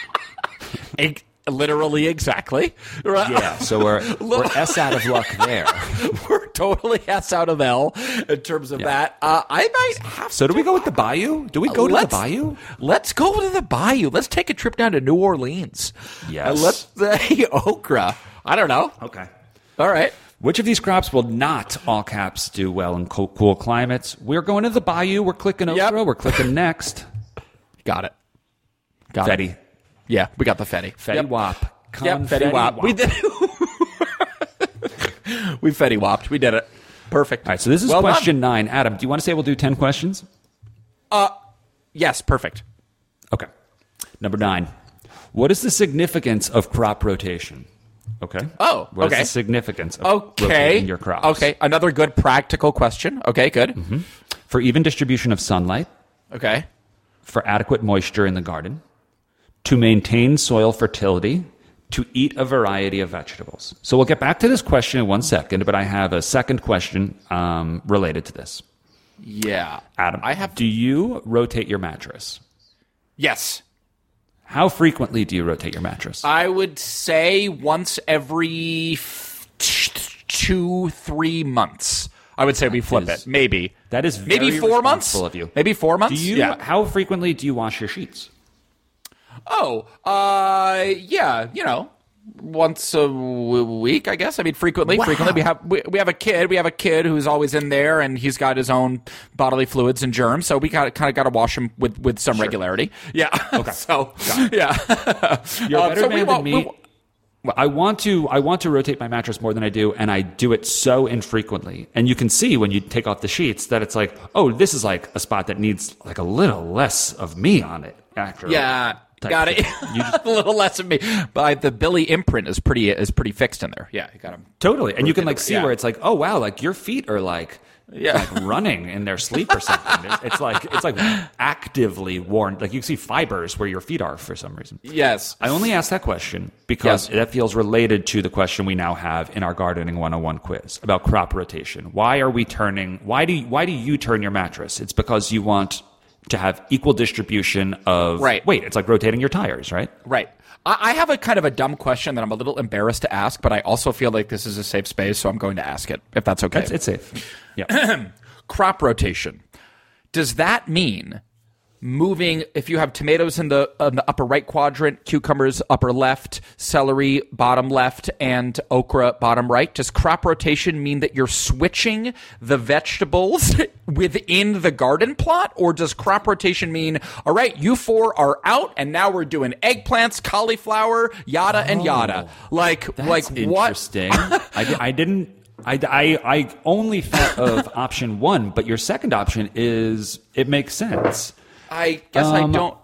Ex- literally, exactly. Right. Yeah, so we're we're s out of luck there. We're totally S out of L in terms of that. Uh, I might have So do to we go with the bayou? Do we go to the Let's- bayou? Let's go to the bayou. Let's take a trip down to New Orleans. Yes. And let's say okra. I don't know. Okay. All right. Which of these crops will not, all caps, do well in cool, cool climates? We're going to the bayou. We're clicking Yep. okra. We're clicking next. Got it. Got Fetty. it. Yeah, we got the Fetty. Fetty Yep. Wap. Yep, Fetty Wap. Wap. We did. we Fetty Wapped. We did it. Perfect. All right, so this is Well done. question nine. Adam, do you want to say we'll do ten questions? Yes, perfect. Okay. Number nine. What is the significance of crop rotation? Okay. Oh, What is okay. the significance of Okay. rotating your crops? Okay. Another good practical question. Okay, good. Mm-hmm. For even distribution of sunlight, Okay. for adequate moisture in the garden, to maintain soil fertility, to eat a variety of vegetables. So we'll get back to this question in one second, but I have a second question um, related to this. Yeah. Adam, I have. do you rotate your mattress? Yes. How frequently do you rotate your mattress? I would say once every f- t- two, three months. I would say we flip is- it. Maybe. that is maybe very four months. responsible of you. Maybe four months. Do you? Yeah. How frequently do you wash your sheets? Oh, uh, yeah. You know, once a w- week, I guess. I mean, frequently. Wow. Frequently, we have we, we have a kid. We have a kid who's always in there, and he's got his own bodily fluids and germs. So we got kind of got to wash him with with some regularity. Yeah. Okay. so yeah. You're a Um, better so we man wa- than we me. wa- I want to I want to rotate my mattress more than I do, and I do it so infrequently. And you can see when you take off the sheets that it's like, oh, this is like a spot that needs like a little less of me on it. After Yeah, got it. You just, a little less of me. But the Billy imprint is pretty is pretty fixed in there. Yeah, you got him totally. And you can like see yeah. where it's like, oh wow, like your feet are like. Yeah. like running in their sleep or something. It's, it's like it's like actively worn. Like you can see fibers where your feet are for some reason. Yes. I only asked that question because Yes. that feels related to the question we now have in our Gardening one oh one quiz about crop rotation. Why are we turning? Why do you, why do you turn your mattress? It's because you want to have equal distribution of Right. weight. It's like rotating your tires, right? Right. I I have a kind of a dumb question that I'm a little embarrassed to ask, but I also feel like this is a safe space, so I'm going to ask it, if that's okay. It's, it's safe. Yeah. Crop rotation. Does that mean moving, if you have tomatoes in the, in the upper right quadrant, cucumbers upper left, celery bottom left, and okra bottom right, does crop rotation mean that you're switching the vegetables within the garden plot? Or does crop rotation mean, all right, you four are out, and now we're doing eggplants, cauliflower, yada and yada? Like, That's like what? interesting. I, di- I didn't. I, I, I only thought of option one, but your second option is it makes sense. I guess Um, I don't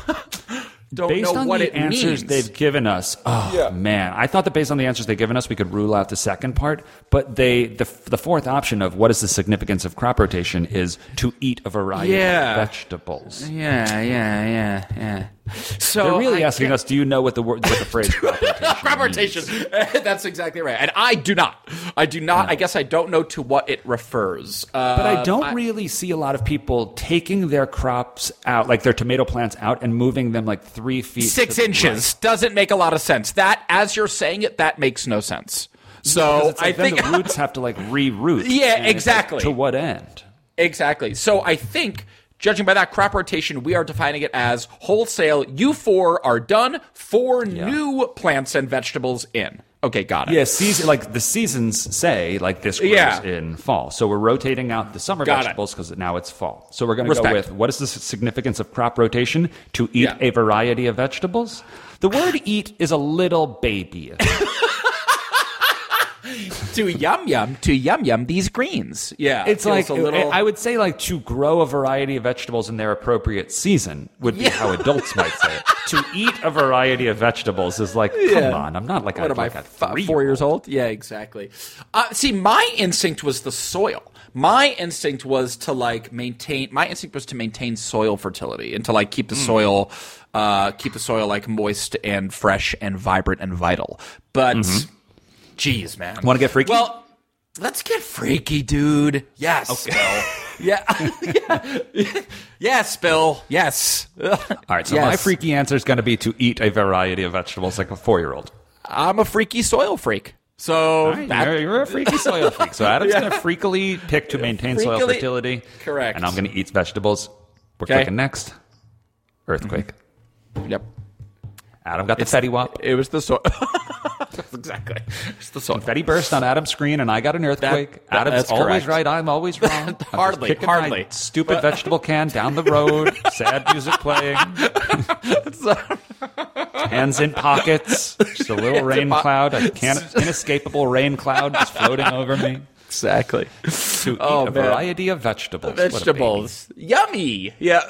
don't Based know on what the it answers means. they've given us, oh Yeah. man, I thought that based on the answers they've given us, we could rule out the second part. But they, the the fourth option of what is the significance of crop rotation is to eat a variety Yeah. of vegetables. Yeah, yeah, yeah, yeah. So They're really I asking get- us, do you know what the word, what the phrase crop rotation crop rotation. means? That's exactly right, and I do not. I do not. I guess I don't know to what it refers. Uh, But I don't really see a lot of people taking their crops out, like their tomato plants out, and moving them like three feet. six to the inches right. doesn't make a lot of sense. That, as you're saying it, that makes no sense. Because So it's like I then think the roots have to like re-root. Yeah, and it's like, exactly. to what end? Exactly. So I think, judging by that crop rotation, we are defining it as wholesale. You four are done. Four new plants and vegetables in. Okay, got it. Yeah, season like the seasons say like this grows Yeah. in fall. So we're rotating out the summer Got it. vegetables because now it's fall. So we're going to go Respect. with what is the significance of crop rotation? To eat Yeah. a variety of vegetables. The word "eat" is a little baby. To yum yum, to yum yum these greens. Yeah, It's feels like a little. I would say like to grow a variety of vegetables in their appropriate season would be Yeah. how adults might say it. To eat a variety of vegetables is like, come Yeah. on, I'm not like What a, am like I, a f- three four years old? Yeah, exactly. Uh, see, my instinct was the soil. My instinct was to like maintain. My instinct was to maintain soil fertility and to like keep the Hmm. soil, uh, keep the soil like moist and fresh and vibrant and vital. But, geez, man, Want to get freaky? Well, let's get freaky, dude. Yes. Okay. Yeah. yeah. Yes, Bill. Yes. All right, so Yes. my freaky answer is going to be to eat a variety of vegetables like a four-year-old. I'm a freaky soil freak. So All right, that- you're, you're a freaky soil freak. So Adam's Yeah. going to freakily pick to maintain soil Freakily- fertility. Correct. And I'm going to eat vegetables. We're Okay. clicking next. Earthquake. Yep. Adam got the Fetty Wap. It was the soil. Exactly. It's the soil. Fetty burst on Adam's screen, and I got an earthquake. That- that- Adam's that's always correct. right. I'm always wrong. I'm just Hardly, kicking my hardly. stupid vegetable can down the road. Sad music playing. Hands in pockets. Just a little rain po- cloud. A can- inescapable rain cloud just floating over me. Exactly. To eat Oh, a man. variety of vegetables. What a baby. Vegetables. Yummy. Yeah.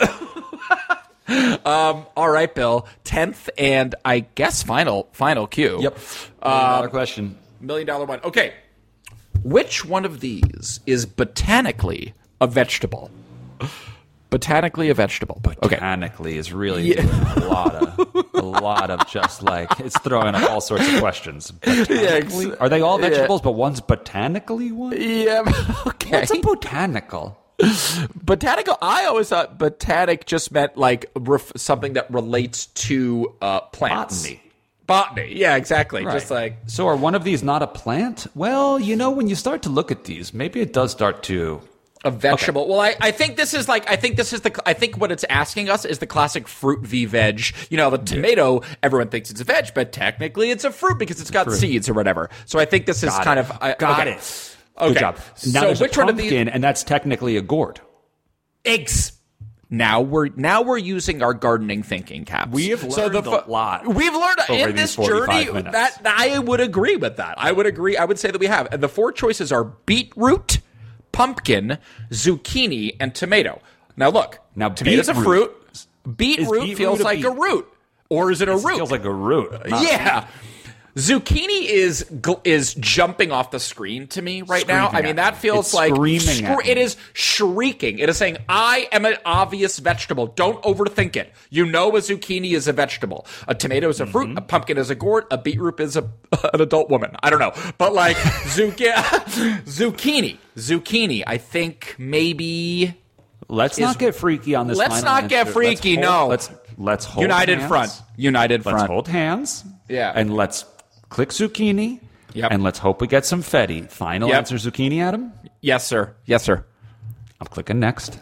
um, all right, Bill. Tenth and I guess final final cue. Yep. Another question. Million dollar one. Okay. Which one of these is botanically a vegetable? Botanically a vegetable. Okay. Botanically is really doing a lot of a lot of just like it's throwing up all sorts of questions. Botanically? Are they all yeah. vegetables, but one's botanically one? Yeah. Okay. What's a botanical? Botanical. I always thought botanic just meant like ref- something that relates to uh, plants. Botany. Botany. Yeah, exactly. Right. Just like So are one of these not a plant? Well, you know, when you start to look at these, maybe it does start to a vegetable. Well, I, I think this is like I think this is the I think what it's asking us is the classic fruit v veg. You know, the tomato. Everyone thinks it's a veg, but technically it's a fruit because it's got Fruit. seeds or whatever. So I think this is Got kind it. of I, Got okay. it. Okay. Good job. Now so there's which a one of pumpkin, these and that's technically a gourd. eggs? Now we're now we're using our gardening thinking caps. We have learned so the, a lot. We've learned over in this these journey minutes. that I would agree with that. I would agree. I would say that we have. And the four choices are beetroot, pumpkin, zucchini, and tomato. Now look. Now tomato's a beetroot- fruit. Beetroot beetroot feels a like beet? a root, or is it a It root? feels like a root. Not- Yeah. Zucchini is gl- is jumping off the screen to me right now. Screaming I mean, at that me. feels It's like screaming at me. it is shrieking. It is saying, "I am an obvious vegetable. Don't overthink it. You know, a zucchini is a vegetable. A tomato is a fruit. Mm-hmm. A pumpkin is a gourd. A beetroot is a an adult woman. I don't know, but like zucchini, zucchini, zucchini. I think maybe Let's is- not get freaky on this. Let's final not get answer. freaky, Let's hold- no. Let's let's hold United hands. front. United Let's front. hold hands. Yeah. And let's click zucchini. Yep. And let's hope we get some fetty. Final Yep. answer zucchini, Adam? Yes, sir. Yes, sir. I'm clicking next.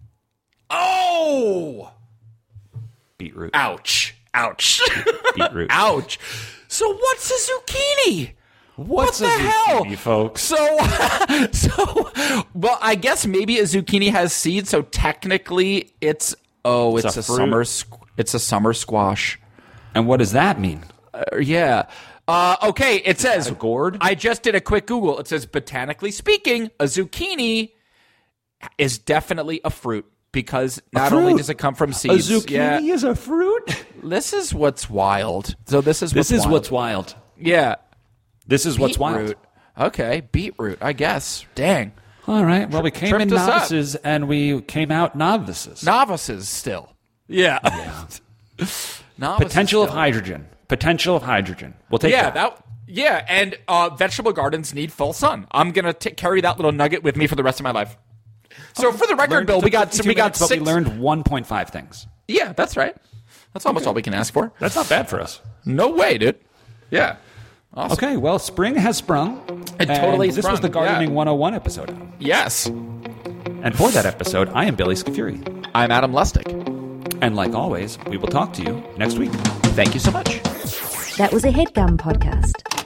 Oh, Beetroot. ouch, ouch. Beetroot. Ouch. So what's a zucchini? What's what a the hell, zucchini, folks? So, so, well, I guess maybe a zucchini has seeds. So technically, it's oh, it's, It's a a, fruit. summer, squ- it's a summer squash. And what does that mean? Uh, yeah. Uh, okay. It says that a gourd? I just did a quick Google. It says botanically speaking, a zucchini is definitely a fruit because not fruit? only does it come from A seeds. zucchini yeah, is a fruit? this is what's wild. So this is what's This is wild. what's wild. yeah. This is what's wild. Beetroot. Okay, beetroot. I guess. Dang. All right. Well, we came Tripped in us up. novices and we came out novices. Novices still. Yeah. Novices Potential of still. hydrogen. Potential of hydrogen. We'll take Yeah, that. that. Yeah, and uh, vegetable gardens need full sun. I'm gonna t- carry that little nugget with me for the rest of my life. So, for the record, Learned- Bill, we took got fifty-two we got minutes, but six. we learned one point five things. Yeah, that's right. That's almost all we can ask for. That's not bad for us. No way, dude. Yeah. Awesome. Okay, well, spring has sprung. It totally and This sprung, was the Gardening yeah. one oh one episode. Yes. And for that episode, I am Billy Scafuri. I'm Adam Lustig. And like always, we will talk to you next week. Thank you so much. That was a HeadGum podcast.